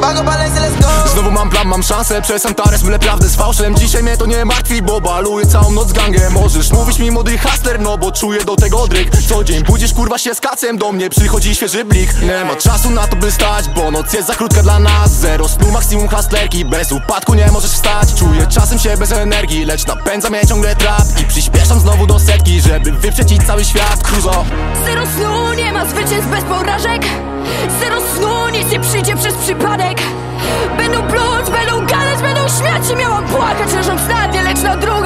Pago Balenciaga, let's go. Znowu mam plan, mam szansę, przez Antares mylę prawdę z fałszem. Dzisiaj mnie to nie martwi, bo baluję całą noc z gangiem. Możesz mówić mi młody hustler, no bo czuję do tego dryk. Co dzień budzisz kurwa się z kacem, do mnie przychodzi świeży blik. Nie ma czasu na to by stać, bo noc jest za krótka dla nas. Zero snu, maksimum hustlerki, bez upadku nie możesz wstać. Czuję czasem się bez energii, lecz napędza mnie ciągle trap. I przyspieszam znowu do setki, żeby wyprzedzić cały świat. Cruzo. Zero snu, nie ma zwycięstw bez porażek. Zero snu, nic nie przyjdzie przez przypadek. Będą pluć, będą gadać, będą śmiać się. Miałam płakać, leżąc na dnie, lecz na dróg